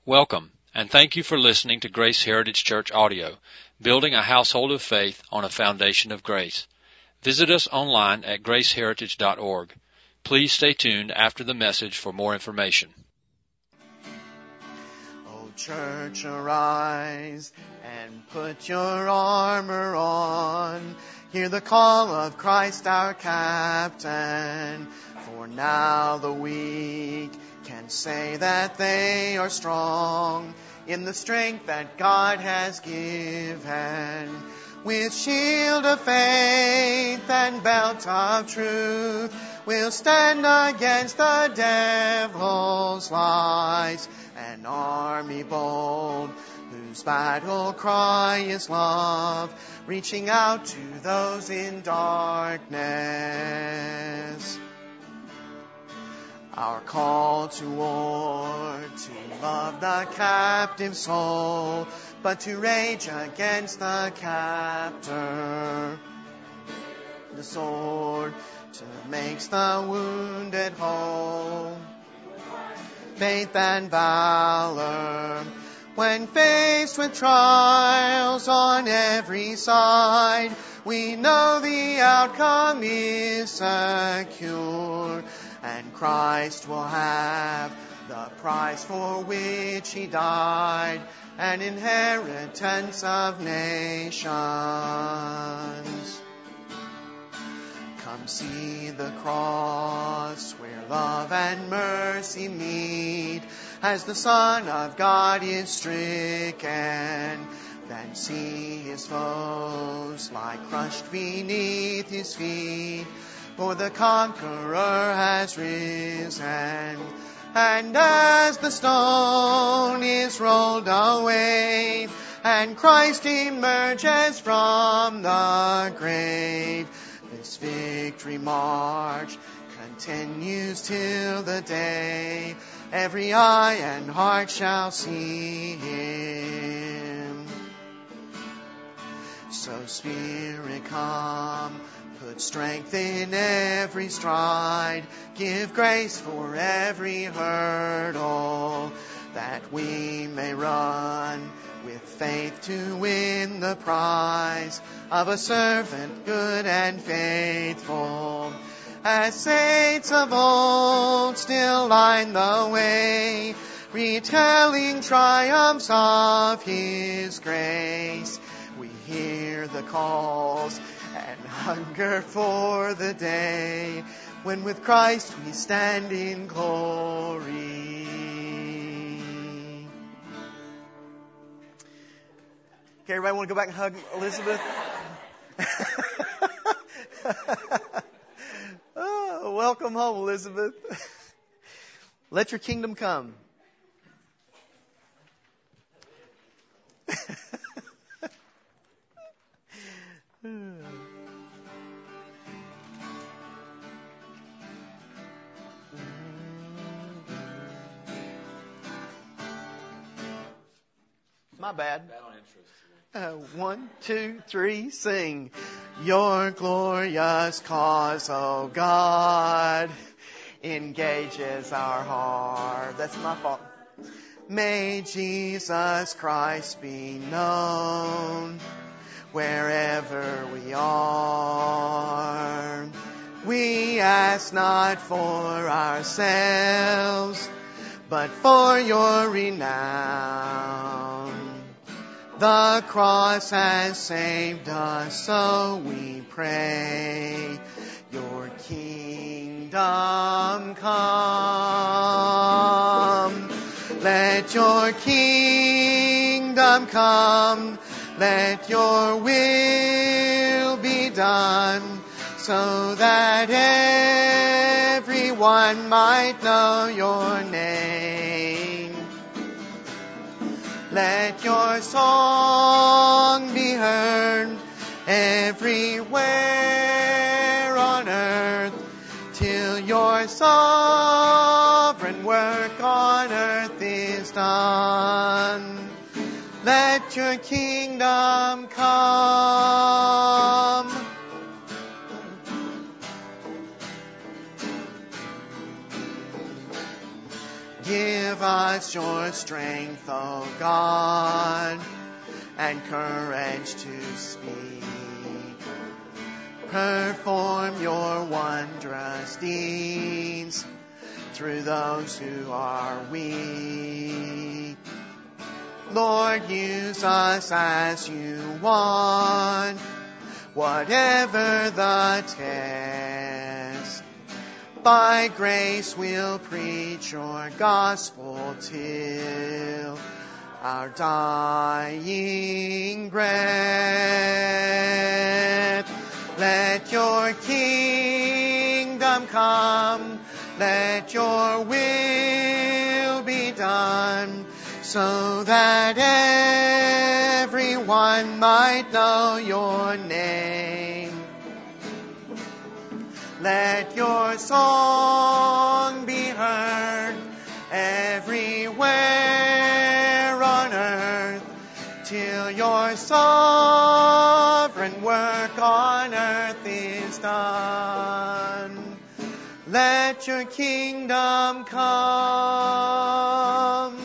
Welcome, and thank you for listening to Grace Heritage Church Audio, building a household of faith on a foundation of grace. Visit us online at graceheritage.org. Please stay tuned after the message for more information. O church, arise and put your armor on. Hear the call of Christ our captain. For now the weak can say that they are strong in the strength that God has given. With shield of faith and belt of truth, we'll stand against the devil's lies. An army bold, whose battle cry is love, reaching out to those in darkness. Our call to war, to love the captive soul, but to rage against the captor. The sword makes the wounded whole. Faith and valor, when faced with trials on every side, we know the outcome is secure. And Christ will have the prize for which He died, an inheritance of nations. Come see the cross where love and mercy meet, as the Son of God is stricken. Then see His foes lie crushed beneath His feet. For the conqueror has risen, and as the stone is rolled away, and Christ emerges from the grave, this victory march continues till the day every eye and heart shall see Him. So Spirit, come, put strength in every stride. Give grace for every hurdle, that we may run with faith to win the prize of a servant good and faithful. As saints of old still line the way, retelling triumphs of His grace. We hear the calls and hunger for the day when with Christ we stand in glory. Okay, everybody want to go back and hug Elizabeth? Oh, welcome home, Elizabeth. Let your kingdom come. My bad. 1, 2, 3, sing. Your glorious cause, O God, engages our heart. That's my fault. May Jesus Christ be known wherever we are. We ask not for ourselves, but for your renown. The cross has saved us, so we pray. Your kingdom come. Let your kingdom come. Let your will be done, so that everyone might know your name. Let your song be heard everywhere on earth, till your sovereign work on earth is done. Let your kingdom come. Give us your strength, O God, and courage to speak. Perform your wondrous deeds through those who are weak. Lord, use us as you want, whatever the test. By grace we'll preach your gospel till our dying breath. Let your kingdom come, let your will be done, so that everyone might know your name. Let your song be heard everywhere on earth, till your sovereign work on earth is done. Let your kingdom come.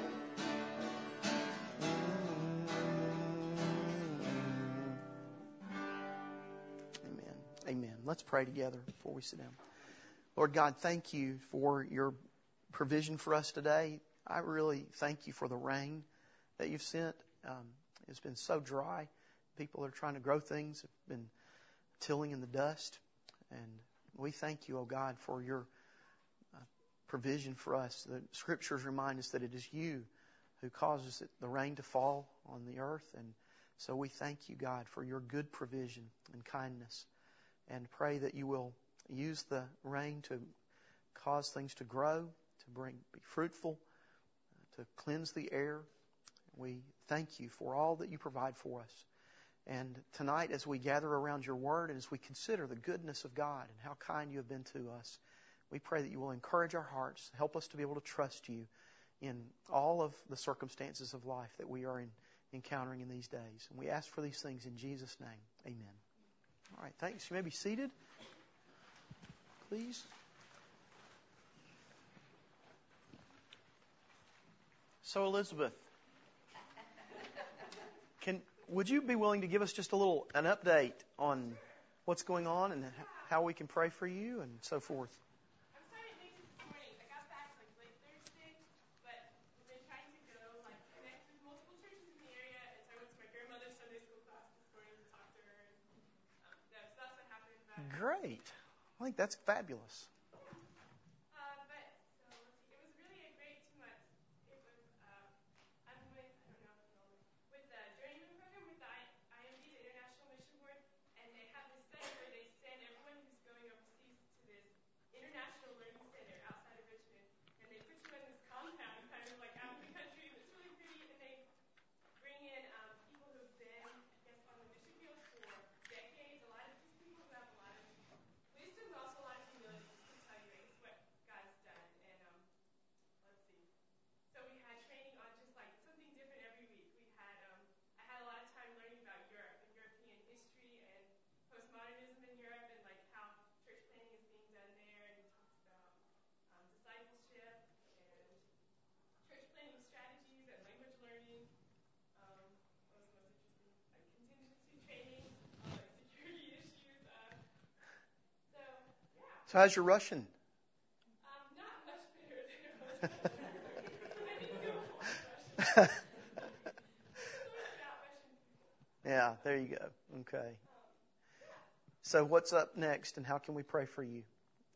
Amen. Amen. Let's pray together before we sit down. Lord God, thank you for your provision for us today. I really thank you for the rain that you've sent. It's been so dry. People are trying to grow things, have been tilling in the dust. And we thank you, oh God, for your provision for us. The scriptures remind us that it is you who causes the rain to fall on the earth. And so we thank you, God, for your good provision and kindness. And pray that you will use the rain to cause things to grow, to be fruitful, to cleanse the air. We thank you for all that you provide for us. And tonight, as we gather around your word and as we consider the goodness of God and how kind you have been to us, we pray that you will encourage our hearts, help us to be able to trust you in all of the circumstances of life that we are encountering in these days. And we ask for these things in Jesus' name. Amen. All right, thanks. You may be seated, please. So, Elizabeth, would you be willing to give us just an update on what's going on and how we can pray for you and so forth? I'm sorry it makes it this morning. I got back late Thursday, but we've been trying to go connect with multiple churches in the area, and so I went to my grandmother's Sunday school class this morning to talk to her, and so that's what happened. But Great. I think that's fabulous. But so let's see. It was really a great 2 months. It was I'm with I don't know if you know with the Journeyman program with the IMB, the International Mission Board, and they have this study where they send everyone who's going overseas to this international learning center outside of Richmond, and they put you in this compound, kind of like out in the country, and it's really pretty, and they bring in people who've been, I guess, on the mission field for decades. A lot of these people who have a lot of wisdom, but also a lot of humility, just to tell you, I guess, what God's done. And let's see. So we had training on just like something different every week. I had a lot of time learning about Europe and European history and postmodernism in Europe and like how church planting is being done there. And we talked about discipleship and church planting strategies and language learning. What was the most interesting? Like contingency training on like security issues. So yeah. So how's your Russian? Not much better than it was. I need to go more Russian. Yeah, there you go. Okay. So what's up next and how can we pray for you?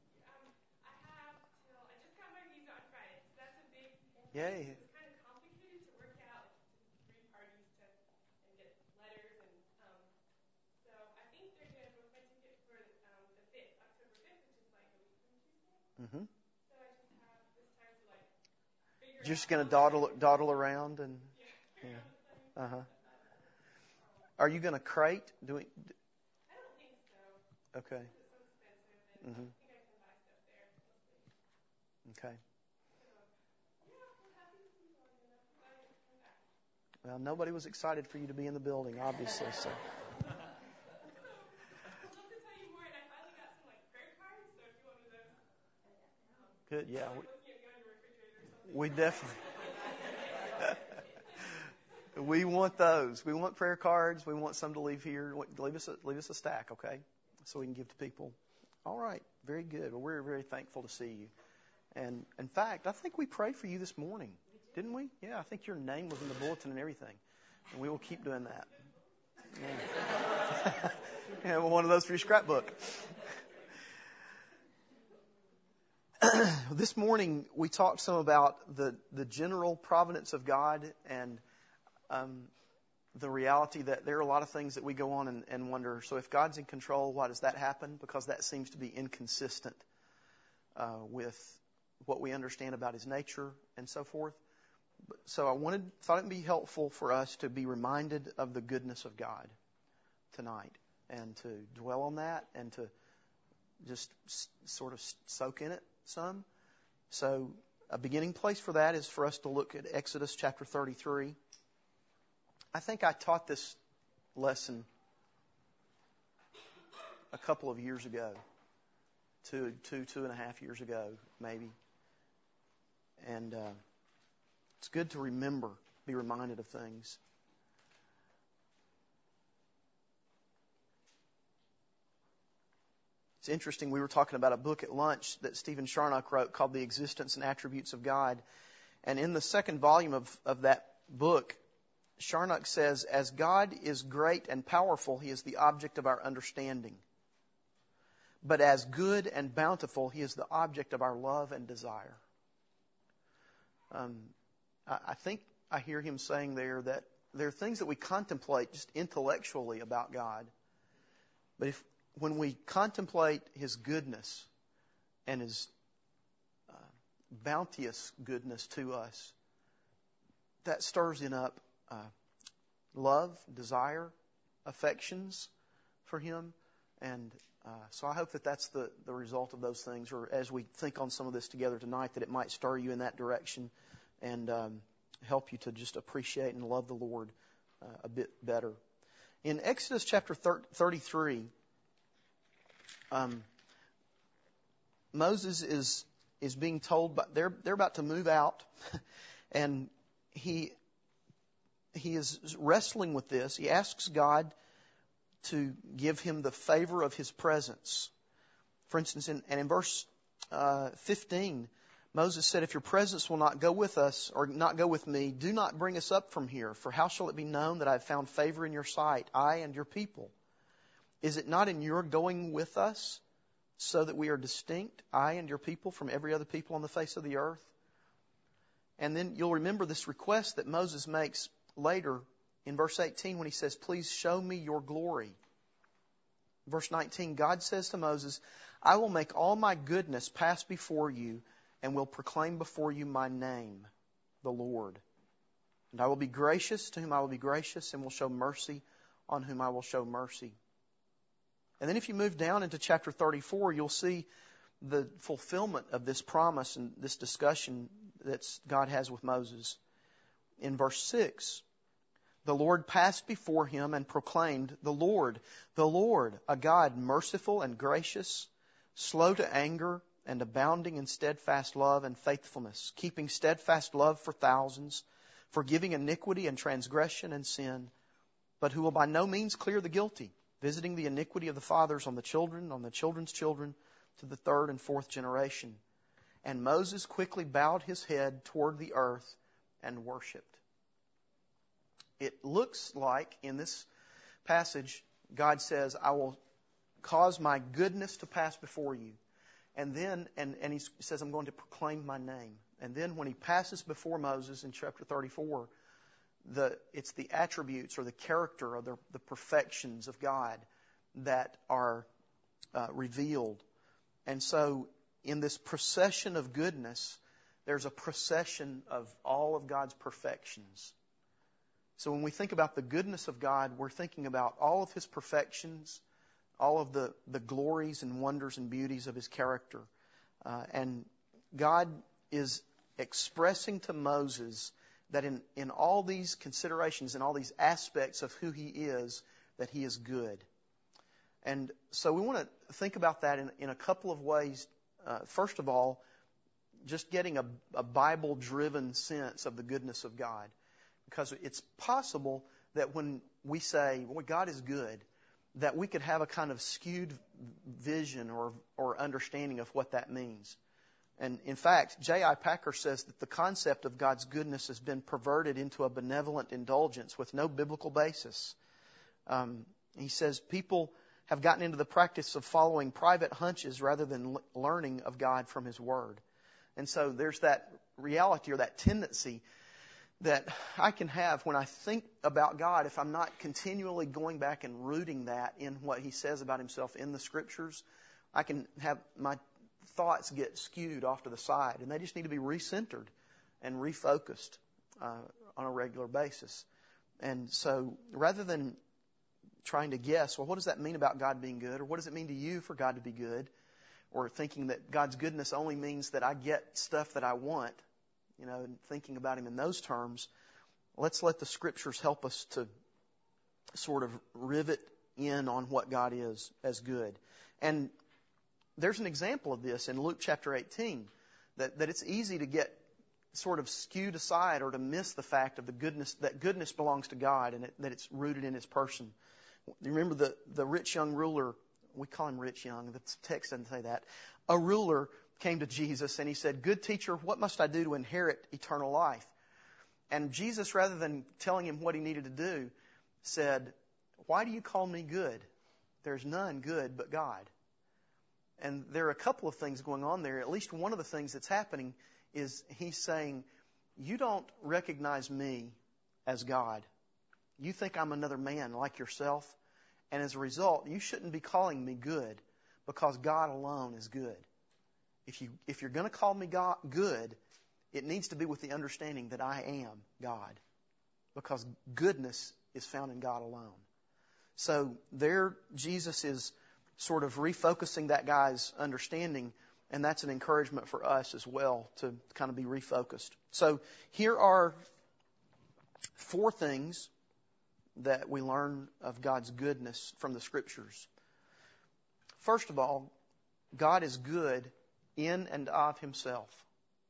I just got my visa on Friday, so that's a big Yay. It was kind of complicated to work out, like 3 parties and get letters, and so I think they're going to book my ticket for the 5th, October 5th, which is like a week from Tuesday. Mm-hmm. So I just have this time to like figure You're just out. going to dawdle around and Yeah. uh-huh. Are you going to crate? I don't think so. Okay. It's so expensive, and I think I can buy stuff there mostly. Okay. So yeah, we're happy to see you all again. I'm glad you're coming back. Well, nobody was excited for you to be in the building, obviously. So. I'd love to tell you more, and I finally got some like prayer cards. So if you want those, Good. Yeah. like looking at me on your refrigerator or something. We definitely. We want those. We want prayer cards. We want some to leave here. Leave us a stack, okay? So we can give to people. All right. Very good. Well, we're very thankful to see you. And in fact, I think we prayed for you this morning. Didn't we? Yeah, I think your name was in the bulletin and everything. And we will keep doing that. Yeah. Yeah, one of those for your scrapbook. This morning we talked some about the general providence of God and the reality that there are a lot of things that we go on and wonder, so if God's in control, why does that happen? Because that seems to be inconsistent with what we understand about His nature and so forth. So I thought it'd be helpful for us to be reminded of the goodness of God tonight and to dwell on that and to just sort of soak in it some. So a beginning place for that is for us to look at Exodus chapter 33. I think I taught this lesson a couple of years ago, two and a half years ago, maybe. And it's good to be reminded of things. It's interesting, we were talking about a book at lunch that Stephen Charnock wrote called The Existence and Attributes of God. And in the second volume of that book, Charnock says, as God is great and powerful, He is the object of our understanding. But as good and bountiful, He is the object of our love and desire. I think I hear him saying there that there are things that we contemplate just intellectually about God. But when we contemplate His goodness and His bounteous goodness to us, that stirs up love, desire, affections for Him. And so I hope that that's the result of those things, or as we think on some of this together tonight, that it might stir you in that direction and help you to just appreciate and love the Lord a bit better. In Exodus chapter 33, Moses is being told, they're about to move out, and he is wrestling with this. He asks God to give him the favor of His presence. For instance, in verse 15, Moses said, if your presence will not go with us, or not go with me, do not bring us up from here. For how shall it be known that I have found favor in your sight, I and your people? Is it not in your going with us, so that we are distinct, I and your people, from every other people on the face of the earth? And then you'll remember this request that Moses makes later in verse 18 when he says, please show me your glory. Verse 19, God says to Moses, I will make all my goodness pass before you and will proclaim before you my name, the Lord. And I will be gracious to whom I will be gracious and will show mercy on whom I will show mercy. And then if you move down into chapter 34, you'll see the fulfillment of this promise and this discussion that God has with Moses. In verse 6, the Lord passed before him and proclaimed, the Lord, a God merciful and gracious, slow to anger and abounding in steadfast love and faithfulness, keeping steadfast love for thousands, forgiving iniquity and transgression and sin, but who will by no means clear the guilty, visiting the iniquity of the fathers on the children's children, to the third and fourth generation. And Moses quickly bowed his head toward the earth and worshipped. It looks like in this passage, God says, I will cause my goodness to pass before you. And then, and he says, I'm going to proclaim my name. And then when he passes before Moses in chapter 34, it's the attributes or the character or the perfections of God that are revealed. And so in this procession of goodness, there's a procession of all of God's perfections. So when we think about the goodness of God, we're thinking about all of His perfections, all of the glories and wonders and beauties of His character. And God is expressing to Moses that in all these considerations, in all these aspects of who He is, that He is good. And so we want to think about that in a couple of ways. First of all, just getting a Bible-driven sense of the goodness of God. Because it's possible that when we say, well, God is good, that we could have a kind of skewed vision or understanding of what that means. And in fact, J.I. Packer says that the concept of God's goodness has been perverted into a benevolent indulgence with no biblical basis. He says people have gotten into the practice of following private hunches rather than learning of God from His Word. And so there's that reality or that tendency that I can have when I think about God, if I'm not continually going back and rooting that in what He says about Himself in the Scriptures, I can have my thoughts get skewed off to the side, and they just need to be recentered and refocused on a regular basis. And so rather than trying to guess, well, what does that mean about God being good? Or what does it mean to you for God to be good? Or thinking that God's goodness only means that I get stuff that I want, and thinking about Him in those terms, let's let the Scriptures help us to sort of rivet in on what God is as good. And there's an example of this in Luke chapter 18, that it's easy to get sort of skewed aside or to miss the fact of the goodness, that goodness belongs to God and that it's rooted in His person. You remember the rich young ruler, we call him rich young, the text doesn't say that. A ruler came to Jesus and he said, "Good teacher, what must I do to inherit eternal life?" And Jesus, rather than telling him what he needed to do, said, "Why do you call me good? There's none good but God." And there are a couple of things going on there. At least one of the things that's happening is He's saying, you don't recognize me as God. You think I'm another man like yourself. And as a result, you shouldn't be calling me good, because God alone is good. If you're going to call me God good, it needs to be with the understanding that I am God, because goodness is found in God alone. So there Jesus is sort of refocusing that guy's understanding, and that's an encouragement for us as well to kind of be refocused. So here are 4 things that we learn of God's goodness from the Scriptures. First of all, God is good in and of Himself.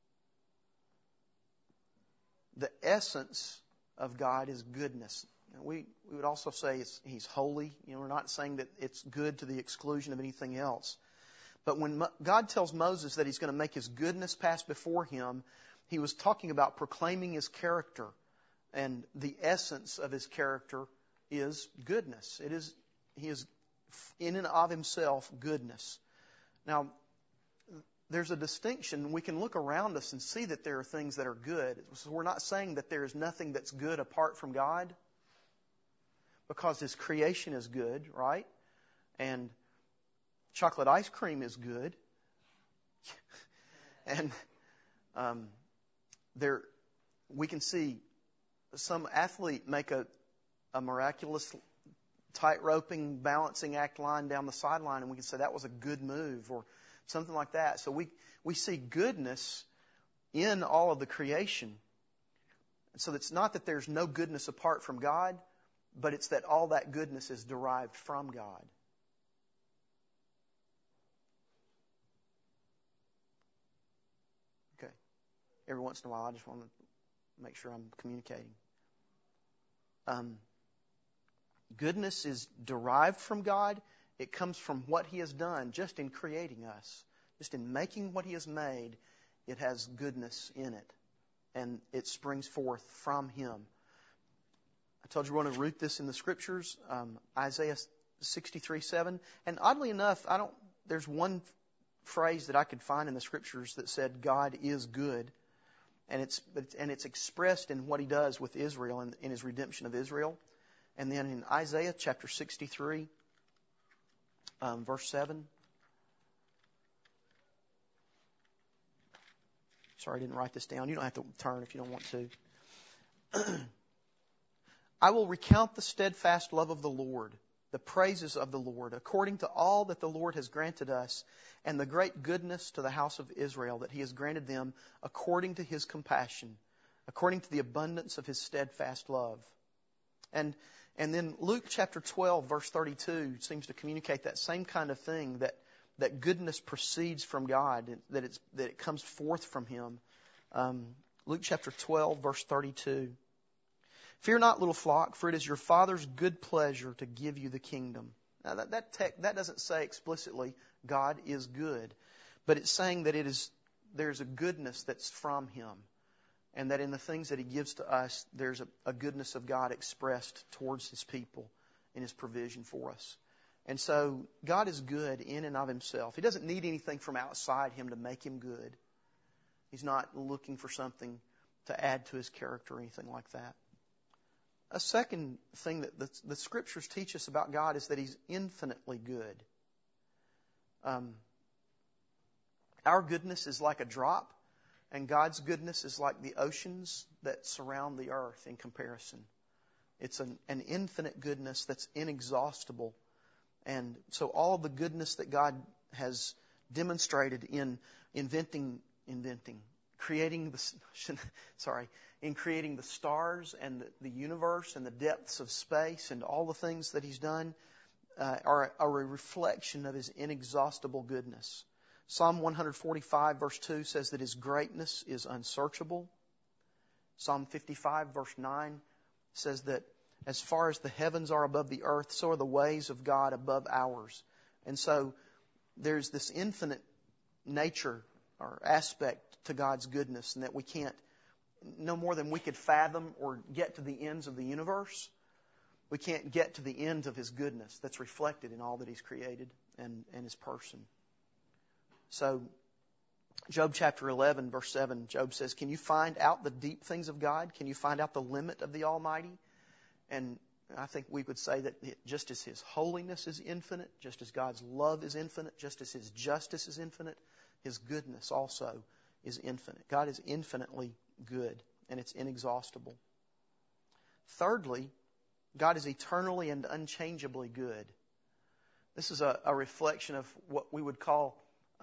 The essence of God is goodness. We would also say He's holy. We're not saying that it's good to the exclusion of anything else. But when God tells Moses that He's going to make His goodness pass before him, He was talking about proclaiming His character. And the essence of His character is goodness. He is in and of Himself goodness. Now, there's a distinction. We can look around us and see that there are things that are good. So we're not saying that there is nothing that's good apart from God, because His creation is good, right? And chocolate ice cream is good. And we can see some athlete make a miraculous tight-roping, balancing act line down the sideline, and we can say that was a good move or something like that. So we see goodness in all of the creation. So it's not that there's no goodness apart from God, but it's that all that goodness is derived from God. Okay. Every once in a while, I just want to make sure I'm communicating. Goodness is derived from God. It comes from what He has done just in creating us. Just in making what He has made, it has goodness in it. And it springs forth from Him. I told you we're going to root this in the Scriptures. Isaiah 63:7. And oddly enough, there's one phrase that I could find in the Scriptures that said God is good. And it's expressed in what He does with Israel and in His redemption of Israel. And then in Isaiah chapter 63, verse 7. Sorry, I didn't write this down. You don't have to turn if you don't want to. I will recount the steadfast love of the Lord, the praises of the Lord, according to all that the Lord has granted us, and the great goodness to the house of Israel that He has granted them according to His compassion, according to the abundance of His steadfast love. And then Luke chapter 12, verse 32 seems to communicate that same kind of thing, that that goodness proceeds from God, that it comes forth from Him. Luke chapter 12, verse 32. Fear not, little flock, for it is your Father's good pleasure to give you the kingdom. Now that doesn't say explicitly God is good, but it's saying that there's a goodness that's from Him, and that in the things that He gives to us, there's a goodness of God expressed towards His people in His provision for us. And so God is good in and of Himself. He doesn't need anything from outside Him to make Him good. He's not looking for something to add to His character or anything like that. A second thing that the Scriptures teach us about God is that He's infinitely good. Our goodness is like a drop, and God's goodness is like the oceans that surround the earth in comparison. It's an infinite goodness that's inexhaustible. And so all the goodness that God has demonstrated in creating the stars and the universe and the depths of space and all the things that He's done are a reflection of His inexhaustible goodness. Psalm 145 verse 2 says that His greatness is unsearchable. Psalm 55 verse 9 says that as far as the heavens are above the earth, so are the ways of God above ours. And so there's this infinite nature or aspect to God's goodness, and that we can't, no more than we could fathom or get to the ends of the universe, we can't get to the ends of His goodness that's reflected in all that He's created and His person. So, Job chapter 11, verse 7, Job says, can you find out the deep things of God? Can you find out the limit of the Almighty? And I think we would say that just as His holiness is infinite, just as God's love is infinite, just as His justice is infinite, His goodness also is infinite. God is infinitely good, and it's inexhaustible. Thirdly, God is eternally and unchangeably good. This is a reflection of what we would call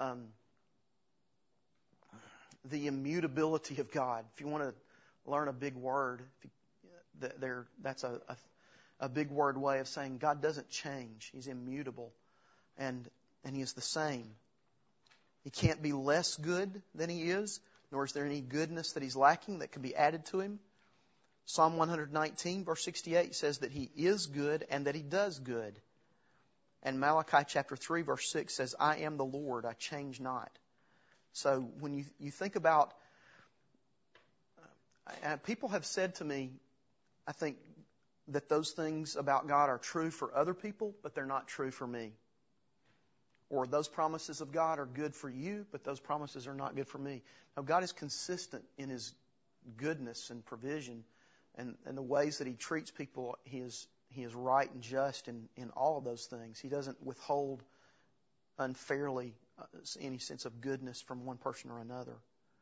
the immutability of God. If you want to learn a big word, that's a big word way of saying God doesn't change. He's immutable, and He is the same. He can't be less good than He is, nor is there any goodness that He's lacking that can be added to Him. Psalm 119 verse 68 says that He is good and that He does good. And Malachi chapter 3 verse 6 says, I am the Lord, I change not. So when you think about, people have said to me, I think that those things about God are true for other people, but they're not true for me. Or those promises of God are good for you, but those promises are not good for me. Now, God is consistent in His goodness and provision, and the ways that He treats people. He is right and just in all of those things. He doesn't withhold unfairly any sense of goodness from one person or another.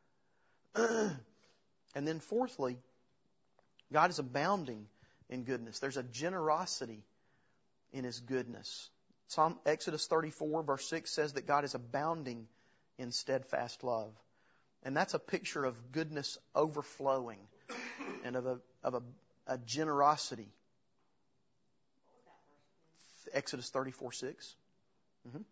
And then fourthly, God is abounding in goodness. There's a generosity in His goodness. Exodus 34 verse 6 says that God is abounding in steadfast love. And that's a picture of goodness overflowing and of a generosity. Exodus 34:6. Mm-hmm.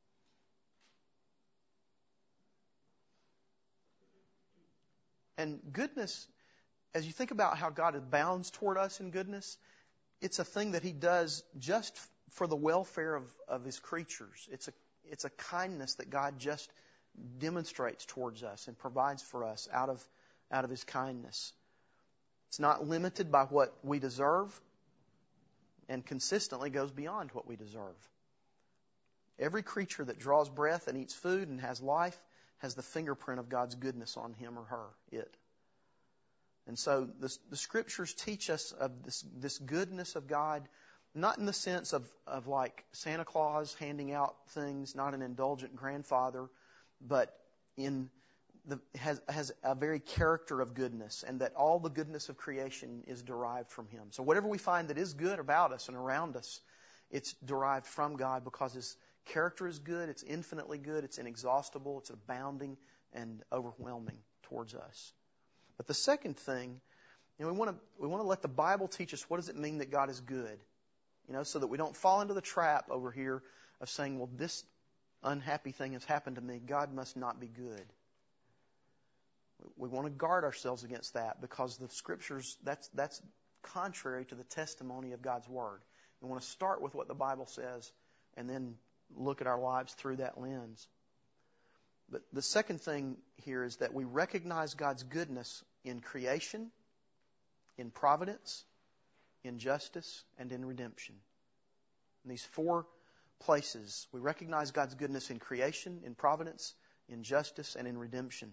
And goodness, as you think about how God abounds toward us in goodness, it's a thing that He does just for the welfare of His creatures. It's a kindness that God just demonstrates towards us and provides for us out of His kindness. It's not limited by what we deserve, and consistently goes beyond what we deserve. Every creature that draws breath and eats food and has life has the fingerprint of God's goodness on him or her, it. And so the Scriptures teach us of this goodness of God, not in the sense of like Santa Claus handing out things, not an indulgent grandfather, but has a very character of goodness, and that all the goodness of creation is derived from Him. So whatever we find that is good about us and around us, it's derived from God because His character is good, it's infinitely good, it's inexhaustible, it's abounding and overwhelming towards us. But the second thing, we want to let the Bible teach us what does it mean that God is good, so that we don't fall into the trap over here of saying, well, this unhappy thing has happened to me, God must not be good. We want to guard ourselves against that because the Scriptures, that's contrary to the testimony of God's Word. We want to start with what the Bible says and then look at our lives through that lens. But the second thing here is that we recognize God's goodness in creation, in providence, in justice, and in redemption. In these four places, we recognize God's goodness in creation, in providence, in justice, and in redemption.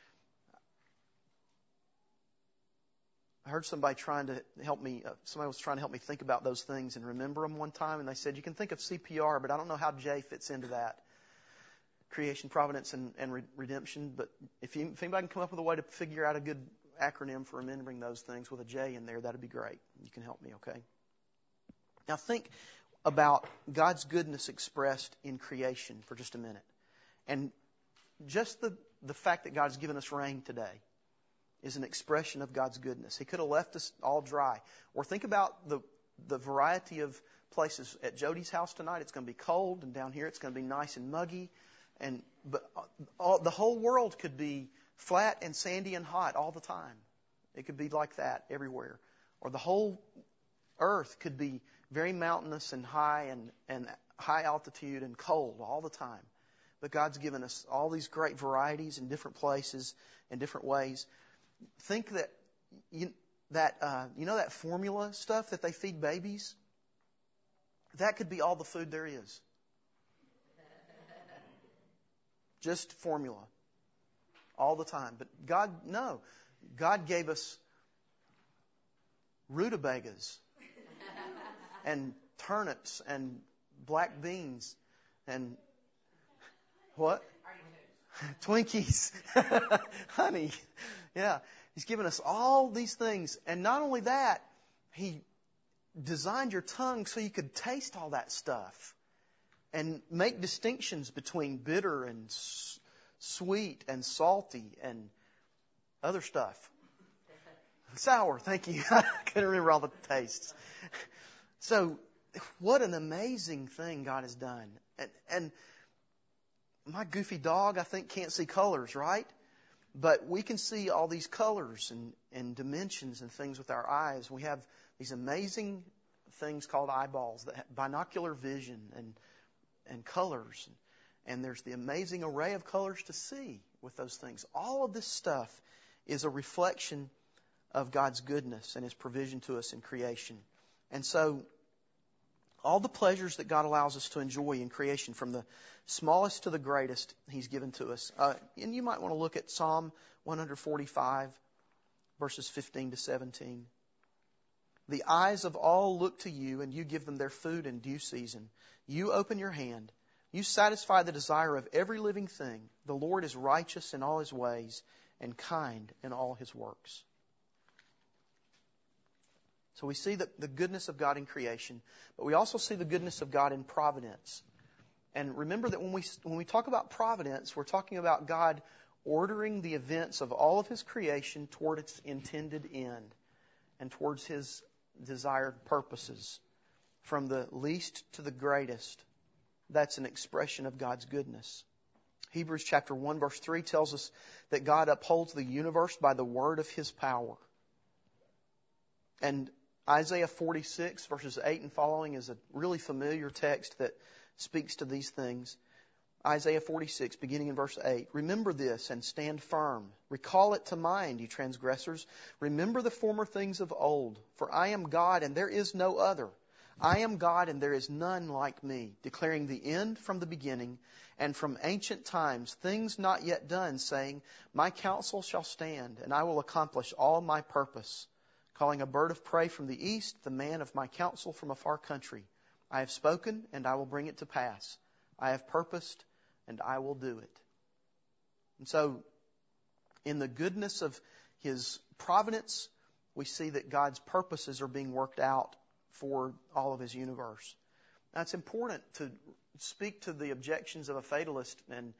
I heard somebody trying to help me, somebody was trying to help me think about those things and remember them one time, and they said, you can think of CPR, but I don't know how J fits into that. Creation, providence, and redemption. But if anybody can come up with a way to figure out a good acronym for remembering those things with a J in there, that'd be great. You can help me, okay? Now think about God's goodness expressed in creation for just a minute. And just the fact that God's given us rain today is an expression of God's goodness. He could have left us all dry. Or think about the variety of places. At Jody's house tonight, it's going to be cold, and down here it's going to be nice and muggy. But the whole world could be flat and sandy and hot all the time. It could be like that everywhere. Or the whole earth could be very mountainous and high and high altitude and cold all the time. But God's given us all these great varieties in different places and different ways. Think that you know that formula stuff that they feed babies? That could be all the food there is. Just formula. All the time. But God gave us rutabagas and turnips and black beans and what? Twinkies. Honey. Yeah. He's given us all these things. And not only that, He designed your tongue so you could taste all that stuff and make distinctions between bitter and sweet and salty and other stuff. Sour, thank you. I couldn't remember all the tastes. So, what an amazing thing God has done. And my goofy dog, I think, can't see colors, right? But we can see all these colors and dimensions and things with our eyes. We have these amazing things called eyeballs, that have binocular vision and colors. And there's the amazing array of colors to see with those things. All of this stuff is a reflection of God's goodness and His provision to us in creation. And so, all the pleasures that God allows us to enjoy in creation, from the smallest to the greatest, He's given to us. And you might want to look at Psalm 145, verses 15 to 17. The eyes of all look to you, and you give them their food in due season. You open your hand. You satisfy the desire of every living thing. The Lord is righteous in all His ways and kind in all His works. So we see the goodness of God in creation, but we also see the goodness of God in providence. And remember that when we talk about providence, we're talking about God ordering the events of all of His creation toward its intended end and towards His desired purposes. From the least to the greatest, that's an expression of God's goodness. Hebrews chapter 1 verse 3 tells us that God upholds the universe by the word of His power. And Isaiah 46 verses 8 and following is a really familiar text that speaks to these things. Isaiah 46, beginning in verse 8. Remember this and stand firm. Recall it to mind, you transgressors. Remember the former things of old. For I am God and there is no other. I am God and there is none like me, declaring the end from the beginning and from ancient times, things not yet done, saying, my counsel shall stand and I will accomplish all my purpose. Calling a bird of prey from the east, the man of my counsel from a far country. I have spoken and I will bring it to pass. I have purposed and I will do it. And so, in the goodness of His providence, we see that God's purposes are being worked out for all of His universe. Now, it's important to speak to the objections of a fatalist, and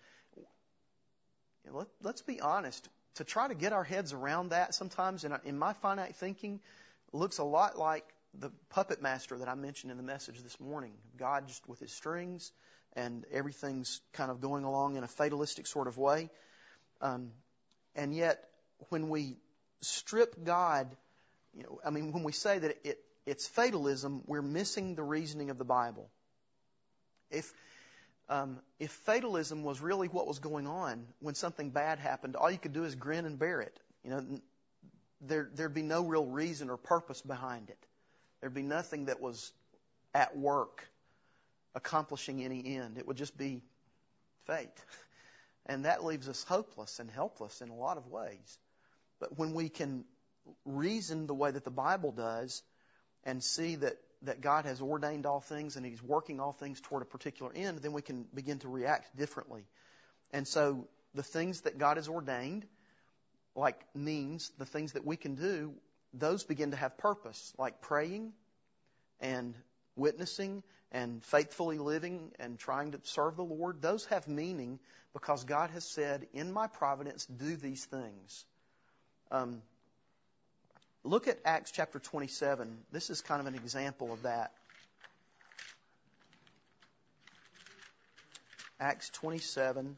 let's be honest. To try to get our heads around that sometimes, in my finite thinking, looks a lot like the puppet master that I mentioned in the message this morning. God just with His strings and everything's kind of going along in a fatalistic sort of way. And yet, when we strip God, when we say that it's fatalism, we're missing the reasoning of the Bible. If fatalism was really what was going on when something bad happened, all you could do is grin and bear it. There'd be no real reason or purpose behind it. There'd be nothing that was at work accomplishing any end. It would just be fate. And that leaves us hopeless and helpless in a lot of ways. But when we can reason the way that the Bible does and see that God has ordained all things and He's working all things toward a particular end, then we can begin to react differently. And so the things that God has ordained, like means, the things that we can do, those begin to have purpose, like praying and witnessing and faithfully living and trying to serve the Lord. Those have meaning because God has said, in my providence, do these things. Look at Acts chapter 27. This is kind of an example of that. Acts 27.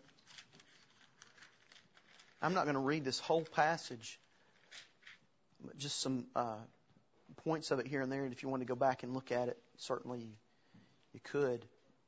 I'm not going to read this whole passage, but just some points of it here and there. And if you want to go back and look at it, certainly you could.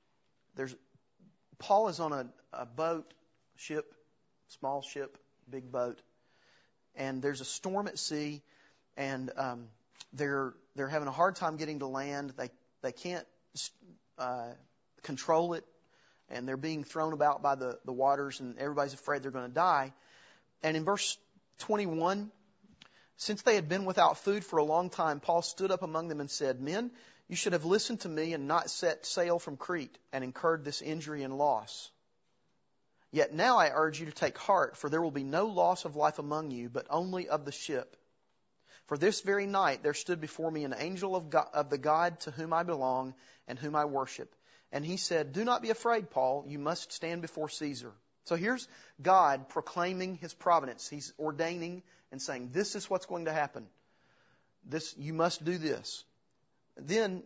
Paul is on a boat, ship, small ship, big boat, and there's a storm at sea, and they're having a hard time getting to land. They can't control it, and they're being thrown about by the waters, and everybody's afraid they're going to die. And in verse 21, since they had been without food for a long time, Paul stood up among them and said, "Men, you should have listened to me and not set sail from Crete and incurred this injury and loss. Yet now I urge you to take heart, for there will be no loss of life among you, but only of the ship. For this very night there stood before me an angel of the God to whom I belong and whom I worship. And he said, 'Do not be afraid, Paul. You must stand before Caesar.'" So here's God proclaiming His providence. He's ordaining and saying, this is what's going to happen. You must do this. Then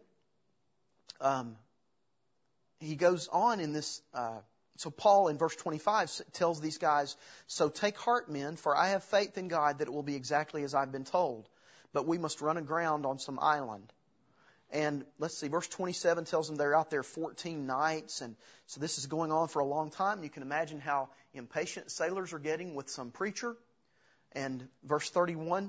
he goes on in this. So Paul in verse 25 tells these guys, "So take heart, men, for I have faith in God that it will be exactly as I've been told. But we must run aground on some island." And let's see, verse 27 tells them they're out there 14 nights. And so this is going on for a long time. You can imagine how impatient sailors are getting with some preacher. And verse 31,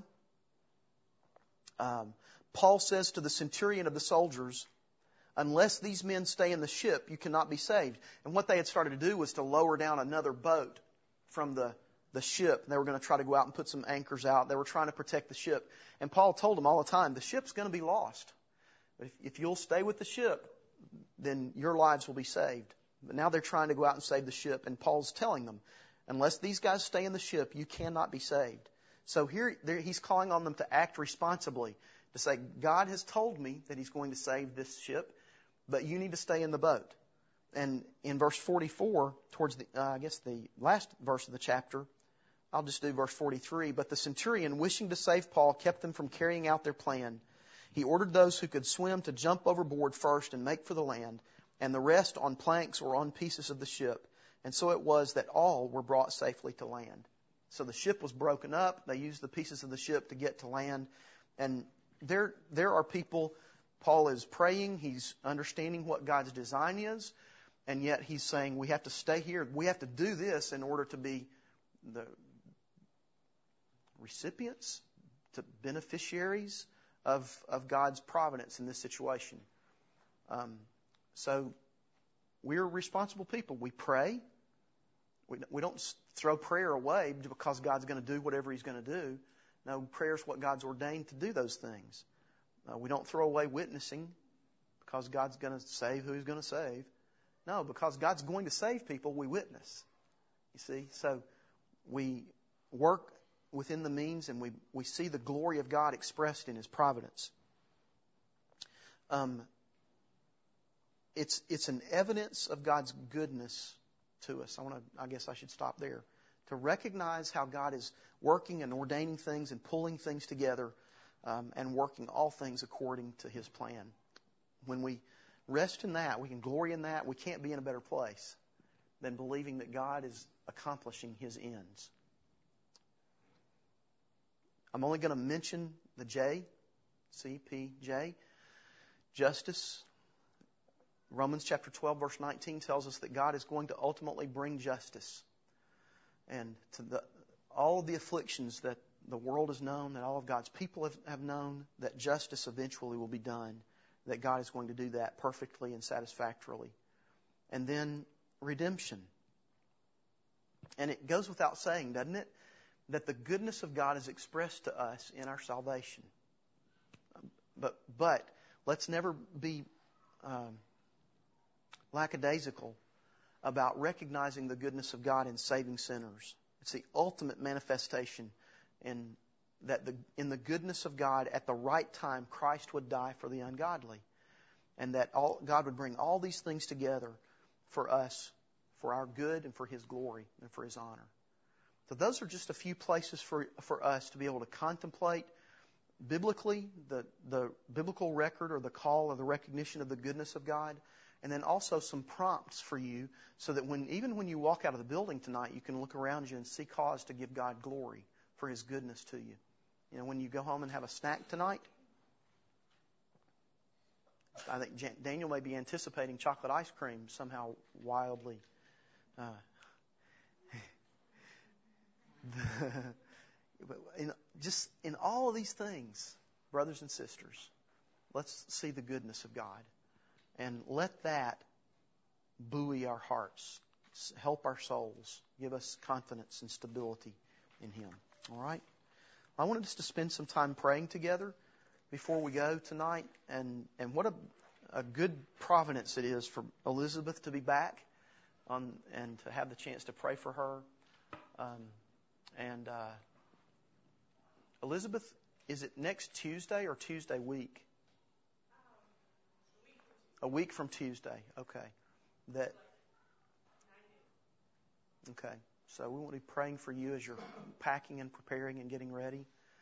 Paul says to the centurion of the soldiers, "Unless these men stay in the ship, you cannot be saved." And what they had started to do was to lower down another boat from the ship. They were going to try to go out and put some anchors out. They were trying to protect the ship. And Paul told them all the time, the ship's going to be lost. But if you'll stay with the ship, then your lives will be saved. But now they're trying to go out and save the ship. And Paul's telling them, unless these guys stay in the ship, you cannot be saved. So he's calling on them to act responsibly, to say, God has told me that He's going to save this ship, but you need to stay in the boat. And in verse 44, towards the last verse of the chapter, I'll just do verse 43. "But the centurion, wishing to save Paul, kept them from carrying out their plan. He ordered those who could swim to jump overboard first and make for the land, and the rest on planks or on pieces of the ship. And so it was that all were brought safely to land." So the ship was broken up. They used the pieces of the ship to get to land. And there are people, Paul is praying, he's understanding what God's design is, and yet he's saying we have to stay here. We have to do this in order to be the recipients, to beneficiaries of God's providence in this situation. So we're responsible people. We pray. We don't throw prayer away because God's going to do whatever He's going to do. No, prayer is what God's ordained to do those things. We don't throw away witnessing because God's going to save who He's going to save. No, because God's going to save people, we witness. You see? So we work within the means, and we see the glory of God expressed in His providence. It's an evidence of God's goodness to us. I guess I should stop there. To recognize how God is working and ordaining things and pulling things together, and working all things according to His plan. When we rest in that. We can glory in that. We can't be in a better place than believing that God is accomplishing His ends. I'm only going to mention the J, CPJ, justice. Romans chapter 12, verse 19 tells us that God is going to ultimately bring justice. And to all of the afflictions that the world has known, that all of God's people have known, that justice eventually will be done, that God is going to do that perfectly and satisfactorily. And then redemption. And it goes without saying, doesn't it, that the goodness of God is expressed to us in our salvation. But let's never be lackadaisical about recognizing the goodness of God in saving sinners. It's the ultimate manifestation in the goodness of God at the right time Christ would die for the ungodly. And that God would bring all these things together for us, for our good and for His glory and for His honor. So those are just a few places for us to be able to contemplate biblically the biblical record or the call or the recognition of the goodness of God. And then also some prompts for you so that even when you walk out of the building tonight, you can look around you and see cause to give God glory for His goodness to you. You know, when you go home and have a snack tonight, I think Daniel may be anticipating chocolate ice cream somehow wildly. In all of these things, brothers and sisters, let's see the goodness of God. And let that buoy our hearts, help our souls, give us confidence and stability in Him. All right? I wanted us to spend some time praying together before we go tonight. And what a good providence it is for Elizabeth to be back and to have the chance to pray for her. Elizabeth, is it next Tuesday or Tuesday week? A week from Tuesday. Okay. Okay. So we want to be praying for you as you're packing and preparing and getting ready.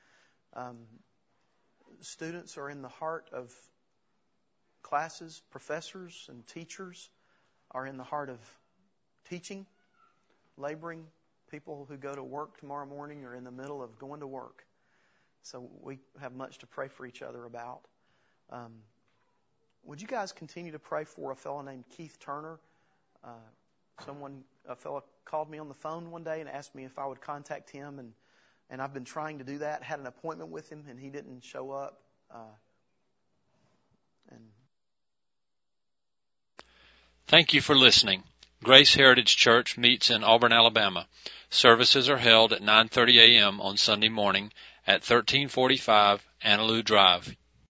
Students are in the heart of classes. Professors and teachers are in the heart of teaching, laboring. People who go to work tomorrow morning are in the middle of going to work. So we have much to pray for each other about. Would you guys continue to pray for a fellow named Keith Turner? A fellow called me on the phone one day and asked me if I would contact him, and I've been trying to do that. Had an appointment with him, and he didn't show up. Thank you for listening. Grace Heritage Church meets in Auburn, Alabama. Services are held at 9:30 a.m. on Sunday morning at 1345 Annaloo Drive,